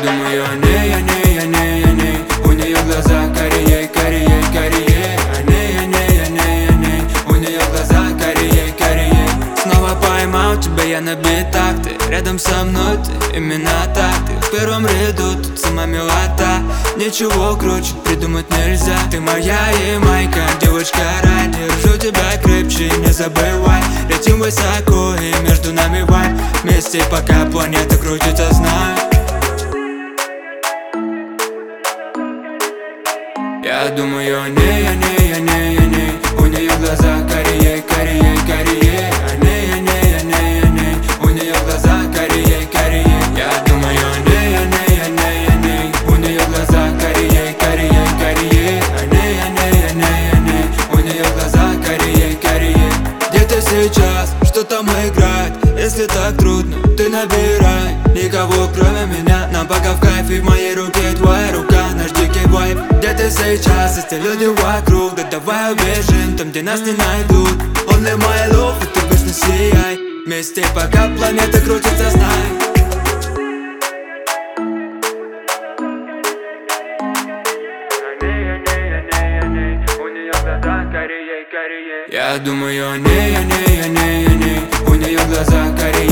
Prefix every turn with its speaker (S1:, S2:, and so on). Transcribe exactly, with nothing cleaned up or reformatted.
S1: думаю о ней, о ней, о ней, о ней. У нее глаза корее, корее, корее. О ней, о ней, о ней, о ней. У нее глаза корее, корее. Снова поймал тебя я на битах. Ты рядом со мной, ты именно так. Ты в первом ряду, тут сама милота. Ничего круче придумать нельзя. Ты моя ямайка, девочка рай. Держу тебя крепче, не забывай. Летим высоко и между нами вайб. Вместе пока планета крутится, знаю. Я думаю о ней, о ней, о ней, о ней. У нее глаза корее, корее, корее. О ней, о ней, о ней, о ней. У нее глаза корее, корее. Я думаю о ней, о ней, о ней, о ней. У нее глаза корее, корее, корее. О ней, о ней, о ней, о ней. У нее глаза корее, корее. Где ты сейчас? Что там играет? Если так трудно, ты набирай. Никого кроме меня, нам пока в кайф. И в моей руке твоя рука, наш дикий вайб. Где ты сейчас? Эти люди вокруг. Да давай убежим, там где нас не найдут. Only my love, и ты вечно сияй. Вместе пока планета крутится, знай. Я думаю о ней, о ней, о ней, о ней. У нее глаза корее.